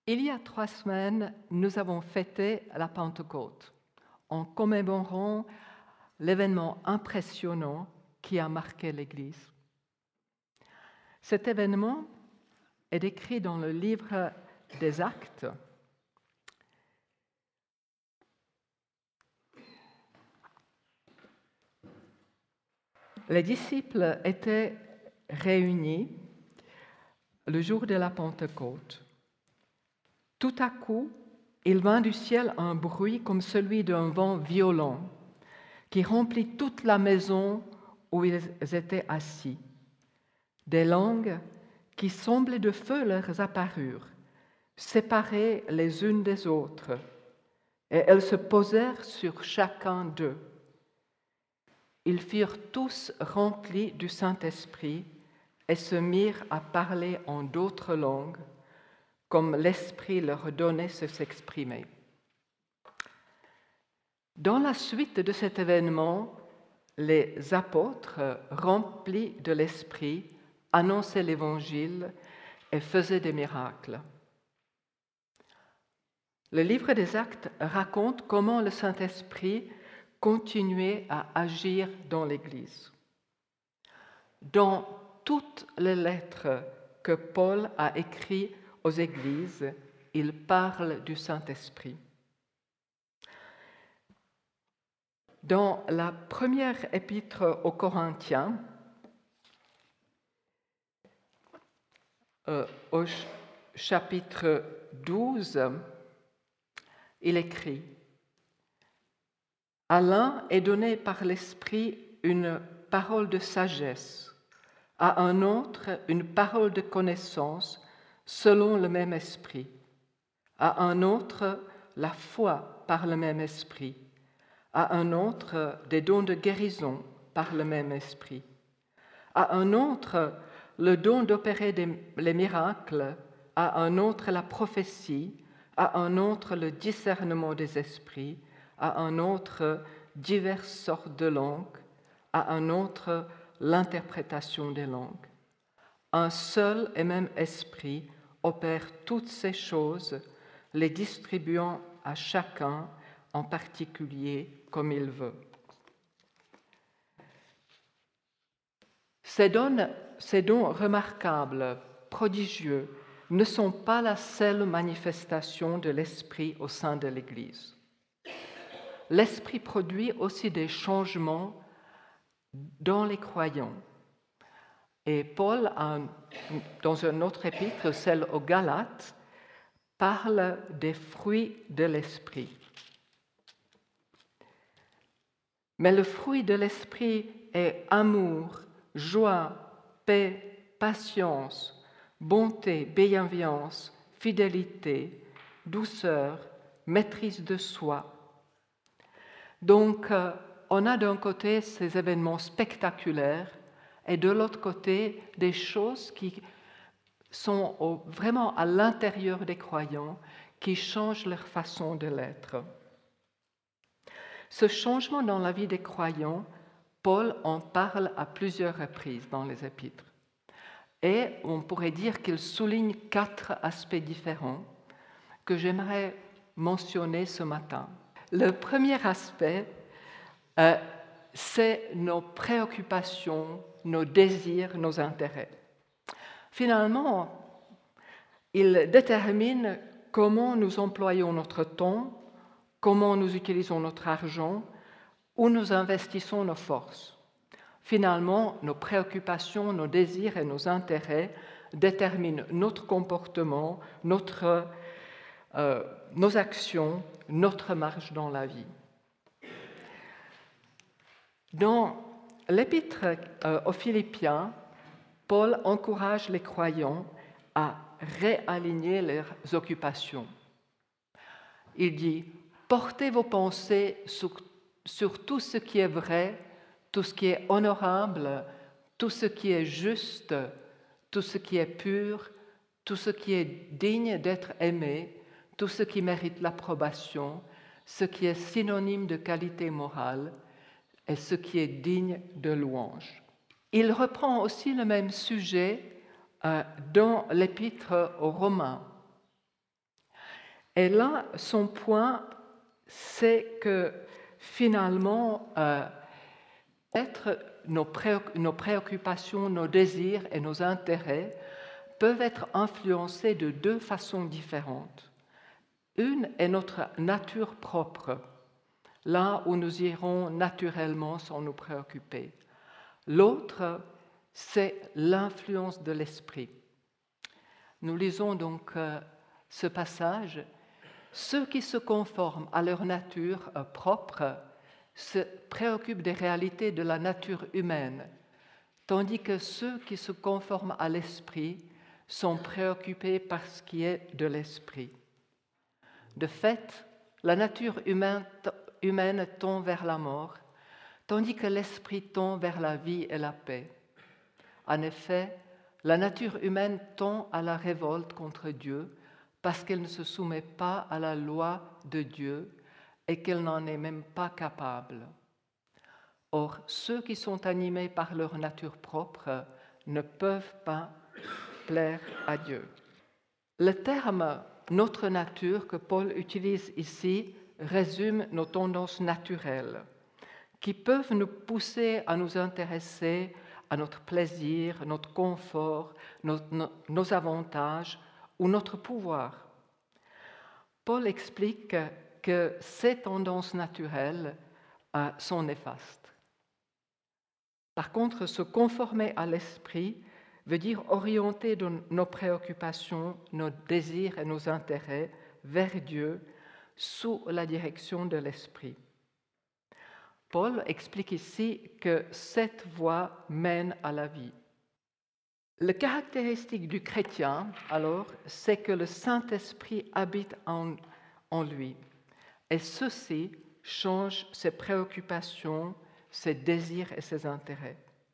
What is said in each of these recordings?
Il y a 3 semaines, nous avons fêté la Pentecôte en commémorant l'événement impressionnant qui a marqué l'Église. Cet événement est décrit dans le livre des Actes. Les disciples étaient réunis le jour de la Pentecôte. Tout à coup, il vint du ciel un bruit comme celui d'un vent violent qui remplit toute la maison où ils étaient assis. Des langues qui semblaient de feu leur apparurent, séparées les unes des autres, et elles se posèrent sur chacun d'eux. Ils furent tous remplis du Saint-Esprit et se mirent à parler en d'autres langues, comme l'Esprit leur donnait de s'exprimer. Dans la suite de cet événement, les apôtres, remplis de l'Esprit, annonçaient l'Évangile et faisaient des miracles. Le livre des Actes raconte comment le Saint-Esprit continuait à agir dans l'Église. Dans toutes les lettres que Paul a écrites aux églises, il parle du Saint-Esprit. Dans la première épître aux Corinthiens, au chapitre 12, il écrit « À l'un est donné par l'Esprit une parole de sagesse, à un autre une parole de connaissance selon le même Esprit, à un autre la foi par le même Esprit, à un autre des dons de guérison par le même Esprit, à un autre le don d'opérer les miracles, à un autre la prophétie, à un autre le discernement des esprits, à un autre diverses sortes de langues, à un autre l'interprétation des langues. Un seul et même esprit opère toutes ces choses, les distribuant à chacun en particulier comme il veut. Ces dons remarquables, prodigieux, ne sont pas la seule manifestation de l'Esprit au sein de l'Église. L'Esprit produit aussi des changements dans les croyants. Et Paul, dans un autre épître, celle aux Galates, parle des fruits de l'Esprit. Mais le fruit de l'Esprit est amour, joie, paix, patience, bonté, bienveillance, fidélité, douceur, maîtrise de soi. Donc, on a d'un côté ces événements spectaculaires et de l'autre côté des choses qui sont vraiment à l'intérieur des croyants, qui changent leur façon de l'être. Ce changement dans la vie des croyants, Paul en parle à plusieurs reprises dans les épîtres. Et on pourrait dire qu'il souligne 4 aspects différents que j'aimerais mentionner ce matin. Le premier aspect, c'est nos préoccupations, nos désirs, nos intérêts. Finalement, il détermine comment nous employons notre temps, comment nous utilisons notre argent, où nous investissons nos forces. Finalement, nos préoccupations, nos désirs et nos intérêts déterminent notre comportement, nos actions, notre marche dans la vie. Dans l'épître aux Philippiens, Paul encourage les croyants à réaligner leurs occupations. Il dit « Portez vos pensées sur tout ce qui est vrai, tout ce qui est honorable, tout ce qui est juste, tout ce qui est pur, tout ce qui est digne d'être aimé, tout ce qui mérite l'approbation, ce qui est synonyme de qualité morale et ce qui est digne de louange. » Il reprend aussi le même sujet dans l'épître aux Romains. Et là, son point, c'est que finalement, nos préoccupations, nos désirs et nos intérêts peuvent être influencés de deux façons différentes. Une est notre nature propre, là où nous irons naturellement sans nous préoccuper. L'autre, c'est l'influence de l'esprit. Nous lisons donc ce passage. Ceux qui se conforment à leur nature propre se préoccupent des réalités de la nature humaine, tandis que ceux qui se conforment à l'esprit sont préoccupés par ce qui est de l'esprit. De fait, la nature humaine tend vers la mort, tandis que l'esprit tend vers la vie et la paix. En effet, la nature humaine tend à la révolte contre Dieu parce qu'elle ne se soumet pas à la loi de Dieu et qu'elle n'en est même pas capable. Or, ceux qui sont animés par leur nature propre ne peuvent pas plaire à Dieu. Le terme « notre nature » que Paul utilise ici résume nos tendances naturelles qui peuvent nous pousser à nous intéresser à notre plaisir, notre confort, nos avantages ou notre pouvoir. Paul explique que ces tendances naturelles sont néfastes. Par contre, se conformer à l'esprit veut dire orienter nos préoccupations, nos désirs et nos intérêts vers Dieu sous la direction de l'esprit. Paul explique ici que cette voie mène à la vie. Le caractéristique du chrétien, alors, c'est que le Saint-Esprit habite en lui. Et ceci change ses préoccupations, ses désirs et ses intérêts.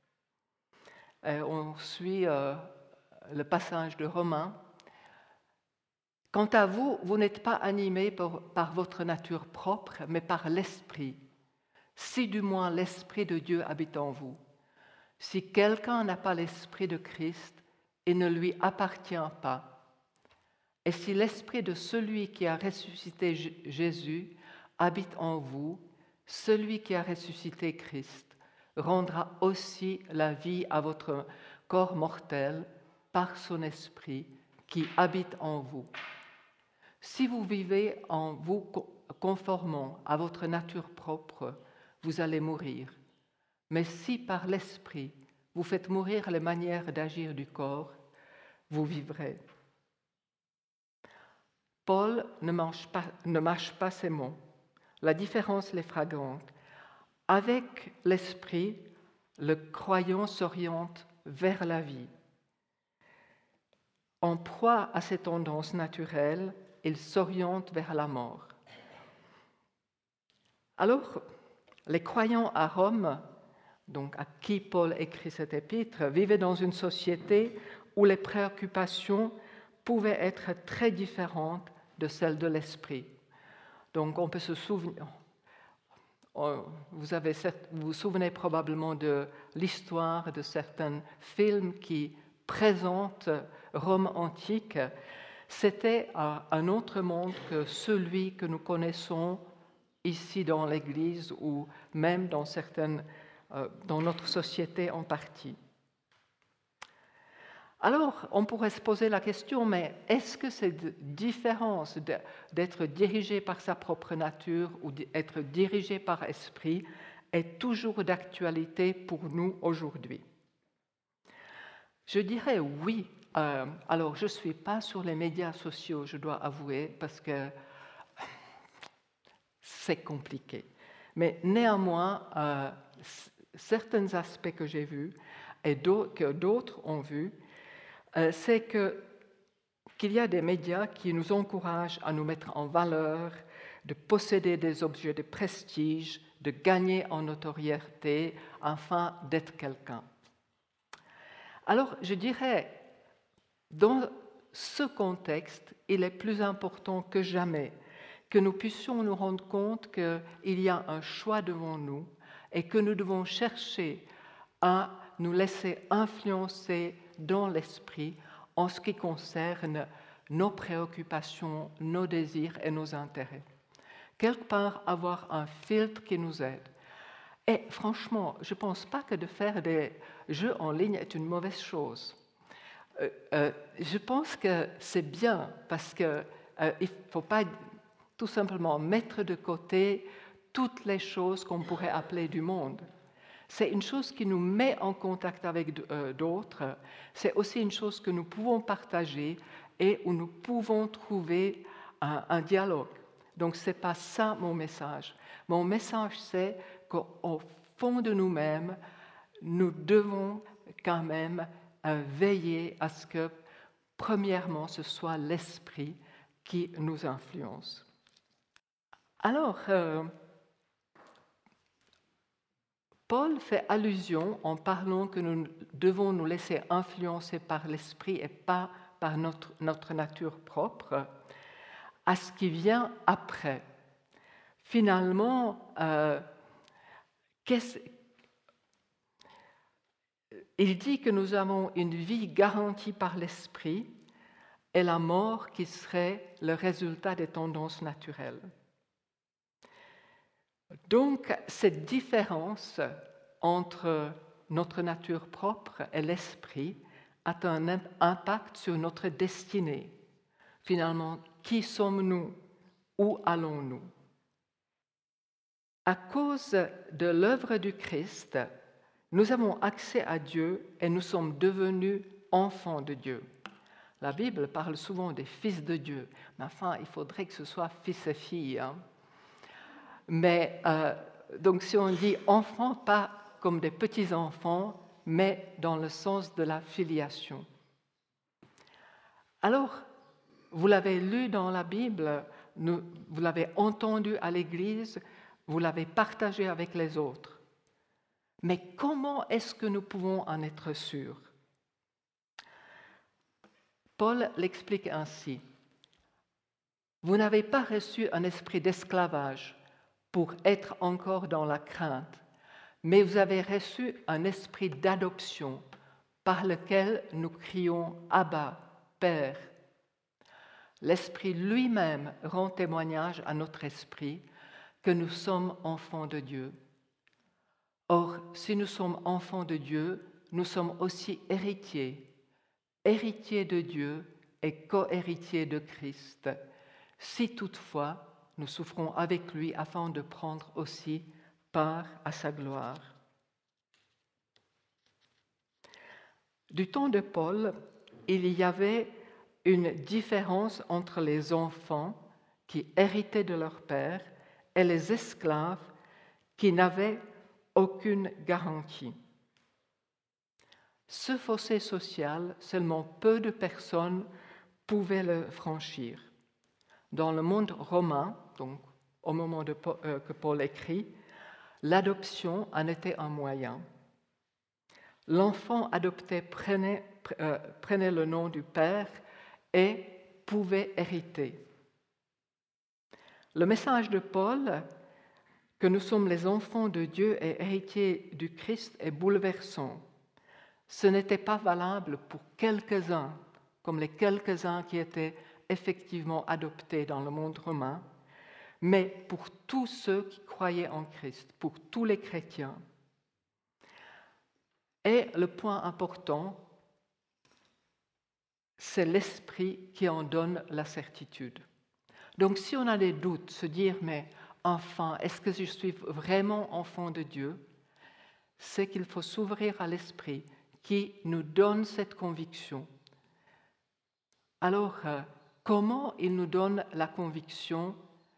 On suit le passage de Romains. Quant à vous, vous n'êtes pas animés par votre nature propre, mais par l'Esprit. Si du moins l'Esprit de Dieu habite en vous. Si quelqu'un n'a pas l'Esprit de Christ, il ne lui appartient pas. Et si l'Esprit de celui qui a ressuscité Jésus habite en vous, celui qui a ressuscité Christ rendra aussi la vie à votre corps mortel par son Esprit qui habite en vous. Si vous vivez en vous conformant à votre nature propre, vous allez mourir. Mais si par l'Esprit vous faites mourir les manières d'agir du corps, vous vivrez. Paul ne mâche pas ses mots. La différence est flagrante. Avec l'Esprit, le croyant s'oriente vers la vie. En proie à ses tendances naturelles, il s'oriente vers la mort. Alors, les croyants à Rome, donc à qui Paul écrit cet épître, vivaient dans une société où les préoccupations pouvaient être très différentes de celles de l'esprit. Donc on peut se souvenir, vous vous souvenez probablement de l'histoire de certains films qui présentent Rome antique. C'était un autre monde que celui que nous connaissons ici dans l'Église ou même dans notre société en partie. Alors, on pourrait se poser la question, mais est-ce que cette différence d'être dirigé par sa propre nature ou d'être dirigé par esprit est toujours d'actualité pour nous aujourd'hui? Je dirais oui. Alors, je ne suis pas sur les médias sociaux, je dois avouer, parce que c'est compliqué. Mais néanmoins, certains aspects que j'ai vus et que d'autres ont vus, c'est qu'il y a des médias qui nous encouragent à nous mettre en valeur, de posséder des objets de prestige, de gagner en notoriété, afin d'être quelqu'un. Alors, je dirais, dans ce contexte, il est plus important que jamais que nous puissions nous rendre compte qu'il y a un choix devant nous et que nous devons chercher à nous laisser influencer dans l'esprit en ce qui concerne nos préoccupations, nos désirs et nos intérêts. Quelque part, avoir un filtre qui nous aide. Et franchement, je ne pense pas que de faire des jeux en ligne est une mauvaise chose. Je pense que c'est bien parce qu'il ne faut pas tout simplement mettre de côté toutes les choses qu'on pourrait appeler du monde. C'est une chose qui nous met en contact avec d'autres, c'est aussi une chose que nous pouvons partager et où nous pouvons trouver un dialogue. Donc ce n'est pas ça mon message. Mon message, c'est qu'au fond de nous-mêmes, nous devons quand même veiller à ce que, premièrement, ce soit l'esprit qui nous influence. Alors, Paul fait allusion en parlant que nous devons nous laisser influencer par l'esprit et pas par notre nature propre, à ce qui vient après. Finalement, il dit que nous avons une vie garantie par l'esprit et la mort qui serait le résultat des tendances naturelles. Donc, cette différence entre notre nature propre et l'esprit a un impact sur notre destinée. Finalement, qui sommes-nous? Où allons-nous? À cause de l'œuvre du Christ, nous avons accès à Dieu et nous sommes devenus enfants de Dieu. La Bible parle souvent des fils de Dieu, mais enfin, il faudrait que ce soit fils et filles. Hein. Mais donc, si on dit enfants, pas comme des petits-enfants, mais dans le sens de la filiation. Alors, vous l'avez lu dans la Bible, vous l'avez entendu à l'Église, vous l'avez partagé avec les autres. Mais comment est-ce que nous pouvons en être sûrs? Paul l'explique ainsi. Vous n'avez pas reçu un esprit d'esclavage pour être encore dans la crainte, mais vous avez reçu un esprit d'adoption par lequel nous crions « Abba, Père ». L'Esprit lui-même rend témoignage à notre esprit que nous sommes enfants de Dieu. Or, si nous sommes enfants de Dieu, nous sommes aussi héritiers, héritiers de Dieu et co-héritiers de Christ, si toutefois nous souffrons avec lui afin de prendre aussi part à sa gloire. Du temps de Paul, il y avait une différence entre les enfants qui héritaient de leur père et les esclaves qui n'avaient aucune garantie. Ce fossé social, seulement peu de personnes pouvaient le franchir. Dans le monde romain, donc au moment que Paul écrit, l'adoption en était un moyen. L'enfant adopté prenait le nom du père et pouvait hériter. Le message de Paul, que nous sommes les enfants de Dieu et héritiers du Christ, est bouleversant. Ce n'était pas valable pour quelques-uns, comme les quelques-uns qui étaient effectivement adoptés dans le monde romain, mais pour tous ceux qui croyaient en Christ, pour tous les chrétiens. Et le point important, c'est l'esprit qui en donne la certitude. Donc si on a des doutes, se dire, mais enfin, est-ce que je suis vraiment enfant de Dieu? C'est qu'il faut s'ouvrir à l'esprit qui nous donne cette conviction. Alors, comment il nous donne la conviction?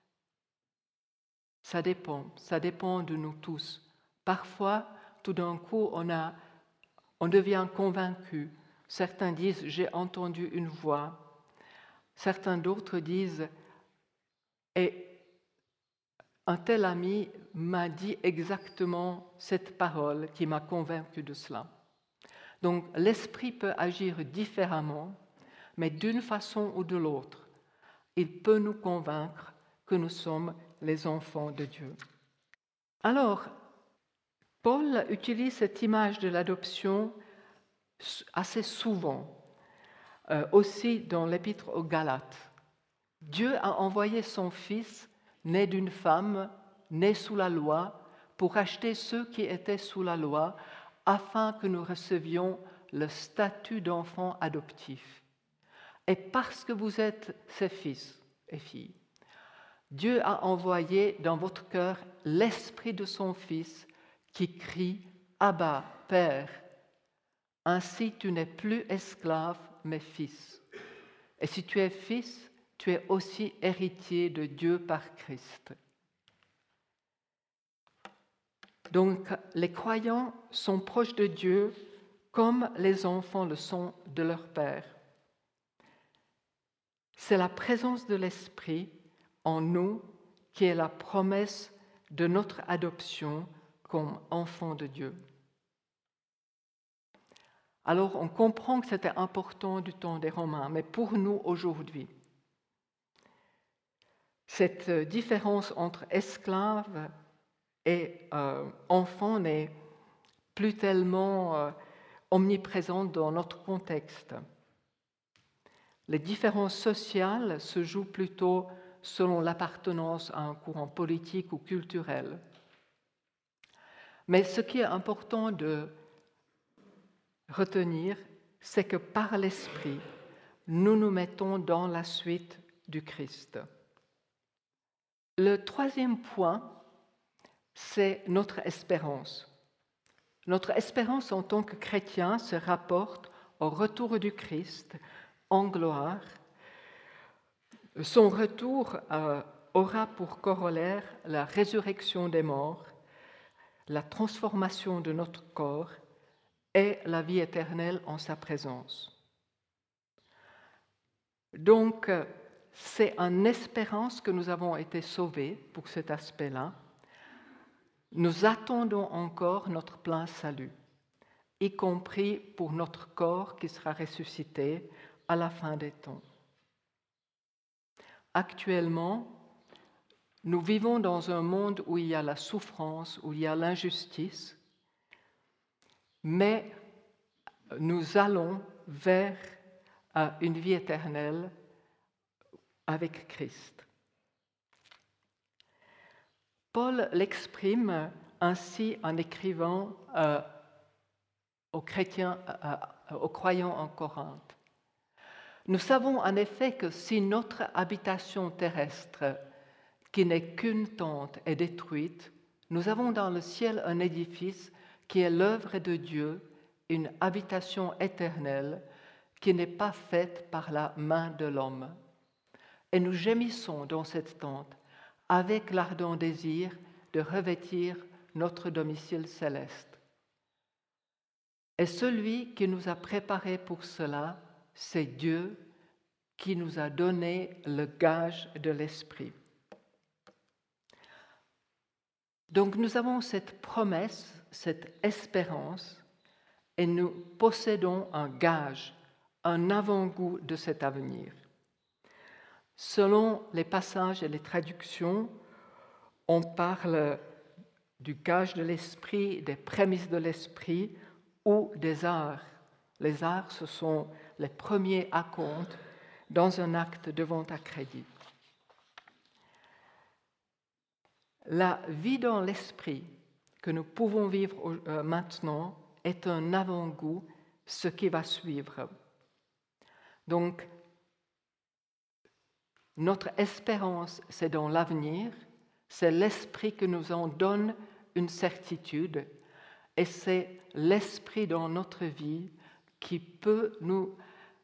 Ça dépend de nous tous. Parfois, tout d'un coup, on devient convaincu. Certains disent « j'ai entendu une voix ». Certains d'autres disent « et un tel ami m'a dit exactement cette parole qui m'a convaincu de cela ». Donc l'esprit peut agir différemment, mais d'une façon ou de l'autre, il peut nous convaincre que nous sommes les enfants de Dieu. Alors, Paul utilise cette image de l'adoption assez souvent. aussi dans l'Épître aux Galates. Dieu a envoyé son Fils, né d'une femme, né sous la loi, pour racheter ceux qui étaient sous la loi, afin que nous recevions le statut d'enfants adoptifs. Et parce que vous êtes ses fils et filles, Dieu a envoyé dans votre cœur l'esprit de son Fils qui crie « Abba, Père ». Ainsi tu n'es plus esclave, mais fils. Et si tu es fils, tu es aussi héritier de Dieu par Christ. Donc, les croyants sont proches de Dieu comme les enfants le sont de leur Père. C'est la présence de l'Esprit en nous qui est la promesse de notre adoption comme enfants de Dieu. Alors, on comprend que c'était important du temps des Romains, mais pour nous aujourd'hui, cette différence entre esclaves et enfants n'est plus tellement omniprésente dans notre contexte. Les différences sociales se jouent plutôt selon l'appartenance à un courant politique ou culturel. Mais ce qui est important de retenir, c'est que par l'Esprit, nous nous mettons dans la suite du Christ. Le troisième point, c'est notre espérance. Notre espérance en tant que chrétien se rapporte au retour du Christ en gloire. Son retour aura pour corollaire la résurrection des morts, la transformation de notre corps et la vie éternelle en sa présence. Donc, c'est en espérance que nous avons été sauvés pour cet aspect-là. Nous attendons encore notre plein salut, y compris pour notre corps qui sera ressuscité à la fin des temps. Actuellement, nous vivons dans un monde où il y a la souffrance, où il y a l'injustice, mais nous allons vers une vie éternelle avec Christ. Paul l'exprime ainsi en écrivant aux chrétiens, aux croyants en Corinthe. Nous savons en effet que si notre habitation terrestre, qui n'est qu'une tente, est détruite, nous avons dans le ciel un édifice qui est l'œuvre de Dieu, une habitation éternelle qui n'est pas faite par la main de l'homme. Et nous gémissons dans cette tente avec l'ardent désir de revêtir notre domicile céleste. Et celui qui nous a préparés pour cela, c'est Dieu qui nous a donné le gage de l'Esprit. Donc nous avons cette promesse, cette espérance, et nous possédons un gage, un avant-goût de cet avenir. Selon les passages et les traductions, on parle du gage de l'esprit, des prémices de l'esprit ou des arts. Les arts, ce sont les premiers acomptes dans un acte de vente à crédit. La vie dans l'esprit que nous pouvons vivre maintenant est un avant-goût, ce qui va suivre. Donc, notre espérance, c'est dans l'avenir, c'est l'esprit que nous en donne une certitude, et c'est l'esprit dans notre vie qui peut nous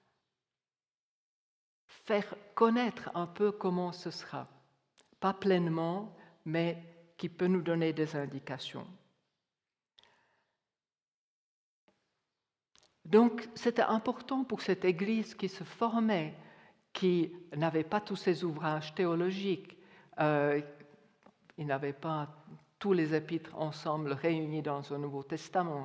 faire connaître un peu comment ce sera. Pas pleinement, mais qui peut nous donner des indications. Donc, c'était important pour cette Église qui se formait, qui n'avait pas tous ces ouvrages théologiques, il n'avait pas tous les épîtres ensemble réunis dans un Nouveau Testament.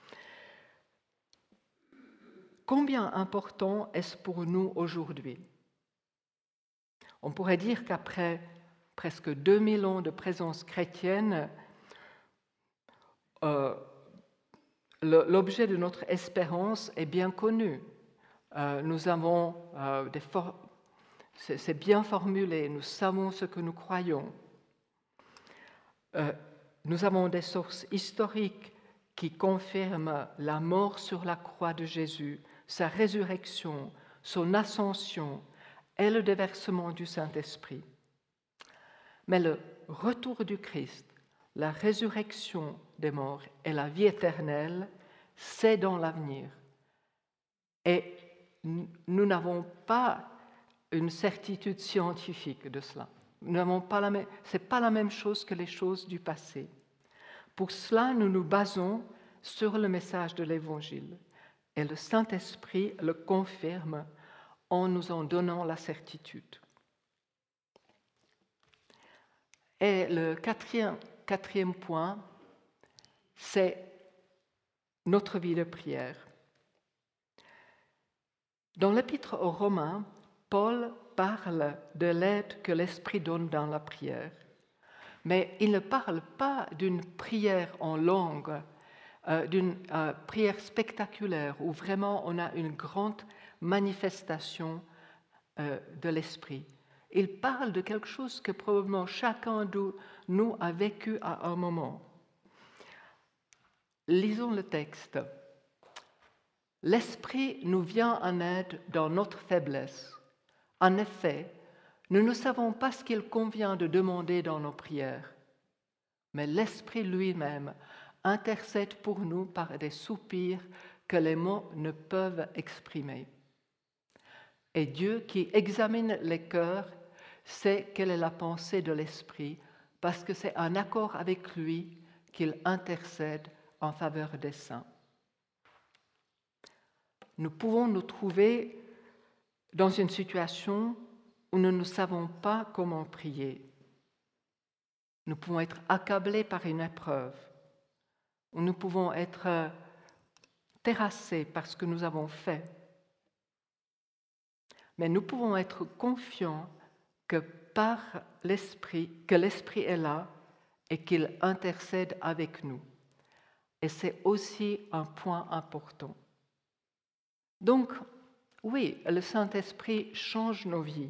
Combien important est-ce pour nous aujourd'hui? On pourrait dire qu'après presque 2000 ans de présence chrétienne, l'objet de notre espérance est bien connu. nous avons c'est bien formulé, nous savons ce que nous croyons. Nous avons des sources historiques qui confirment la mort sur la croix de Jésus, sa résurrection, son ascension et le déversement du Saint-Esprit. Mais le retour du Christ, la résurrection des morts et la vie éternelle, c'est dans l'avenir. Et nous n'avons pas une certitude scientifique de cela. Ce n'est pas la même chose que les choses du passé. Pour cela, nous nous basons sur le message de l'Évangile. Et le Saint-Esprit le confirme en nous en donnant la certitude. Et le quatrième point, c'est notre vie de prière. Dans l'Épître aux Romains, Paul parle de l'aide que l'Esprit donne dans la prière. Mais il ne parle pas d'une prière en langue, d'une prière spectaculaire où vraiment on a une grande manifestation de l'Esprit. Il parle de quelque chose que probablement chacun de nous a vécu à un moment. Lisons le texte. L'Esprit nous vient en aide dans notre faiblesse. En effet, nous ne savons pas ce qu'il convient de demander dans nos prières, mais l'Esprit lui-même intercède pour nous par des soupirs que les mots ne peuvent exprimer. Et Dieu, qui examine les cœurs, sait quelle est la pensée de l'Esprit, parce que c'est en accord avec lui qu'il intercède en faveur des saints. Nous pouvons nous trouver dans une situation où nous ne savons pas comment prier. Nous pouvons être accablés par une épreuve, ou nous pouvons être terrassés par ce que nous avons fait. Mais nous pouvons être confiants que l'Esprit est là et qu'il intercède avec nous. Et c'est aussi un point important. Donc, oui, le Saint-Esprit change nos vies.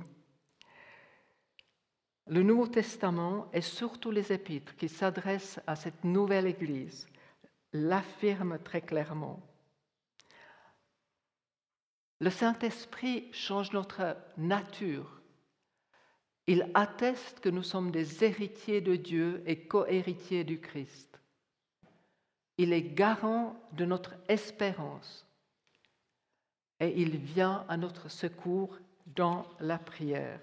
Le Nouveau Testament et surtout les Épîtres qui s'adressent à cette nouvelle Église l'affirment très clairement. Le Saint-Esprit change notre nature. Il atteste que nous sommes des héritiers de Dieu et co-héritiers du Christ. Il est garant de notre espérance et il vient à notre secours dans la prière.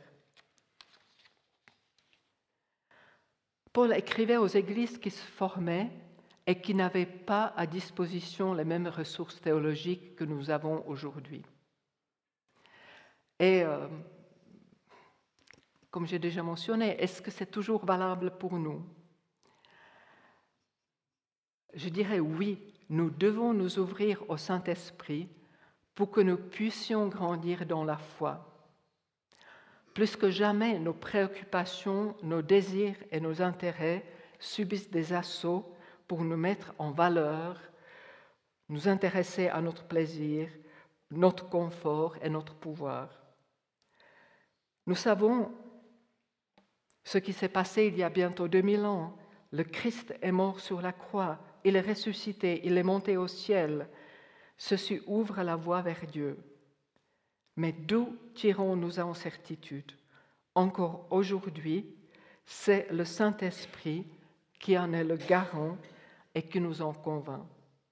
Paul écrivait aux églises qui se formaient et qui n'avaient pas à disposition les mêmes ressources théologiques que nous avons aujourd'hui. Et comme j'ai déjà mentionné, est-ce que c'est toujours valable pour nous? Je dirais oui, nous devons nous ouvrir au Saint-Esprit pour que nous puissions grandir dans la foi. Plus que jamais, nos préoccupations, nos désirs et nos intérêts subissent des assauts pour nous mettre en valeur, nous intéresser à notre plaisir, notre confort et notre pouvoir. Nous savons ce qui s'est passé il y a bientôt 2000 ans. Le Christ est mort sur la croix, il est ressuscité, il est monté au ciel. Ceci ouvre la voie vers Dieu. Mais d'où tirons-nous en certitude? Encore aujourd'hui, c'est le Saint-Esprit qui en est le garant et qui nous en convainc.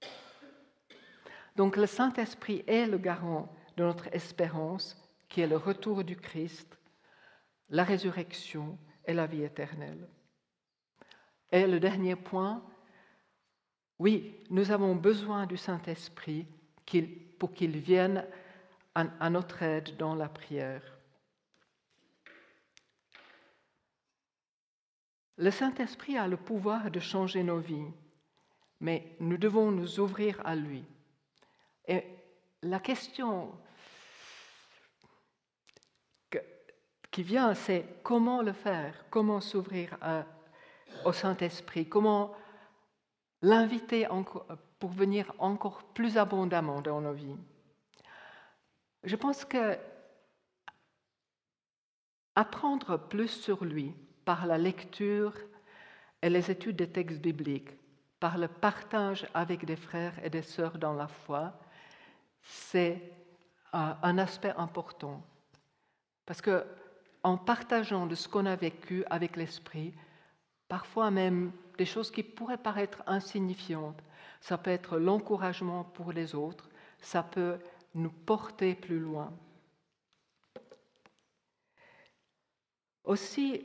Donc le Saint-Esprit est le garant de notre espérance, qui est le retour du Christ, la résurrection et la vie éternelle. Et le dernier point, oui, nous avons besoin du Saint-Esprit pour qu'il vienne à notre aide dans la prière. Le Saint-Esprit a le pouvoir de changer nos vies, mais nous devons nous ouvrir à lui. Et la question qui vient, c'est comment le faire, comment s'ouvrir au Saint-Esprit, comment l'inviter pour venir encore plus abondamment dans nos vies. Je pense que apprendre plus sur lui par la lecture et les études des textes bibliques, par le partage avec des frères et des sœurs dans la foi, c'est un aspect important. Parce que en partageant de ce qu'on a vécu avec l'Esprit, parfois même des choses qui pourraient paraître insignifiantes, ça peut être l'encouragement pour les autres, ça peut nous porter plus loin. Aussi,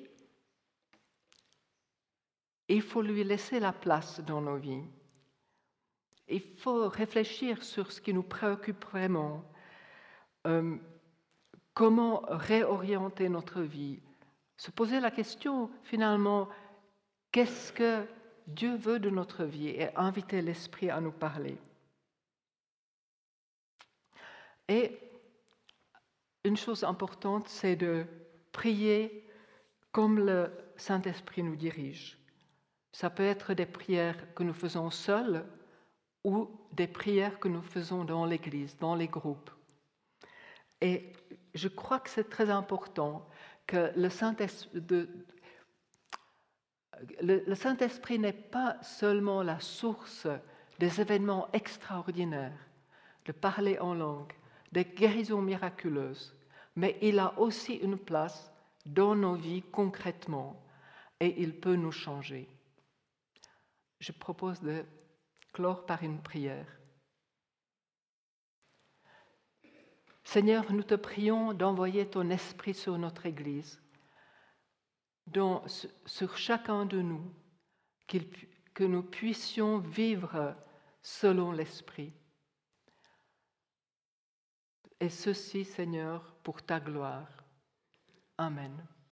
il faut lui laisser la place dans nos vies. Il faut réfléchir sur ce qui nous préoccupe vraiment. Comment réorienter notre vie? Se poser la question, finalement, qu'est-ce que Dieu veut de notre vie? Et inviter l'Esprit à nous parler. Et une chose importante, c'est de prier comme le Saint-Esprit nous dirige. Ça peut être des prières que nous faisons seuls ou des prières que nous faisons dans l'Église, dans les groupes. Et je crois que c'est très important que le Saint-Esprit n'est pas seulement la source des événements extraordinaires, de parler en langue, des guérisons miraculeuses, mais il a aussi une place dans nos vies concrètement et il peut nous changer. Je propose de clore par une prière. Seigneur, nous te prions d'envoyer ton esprit sur notre Église, sur chacun de nous, que nous puissions vivre selon l'esprit. Et ceci, Seigneur, pour ta gloire. Amen.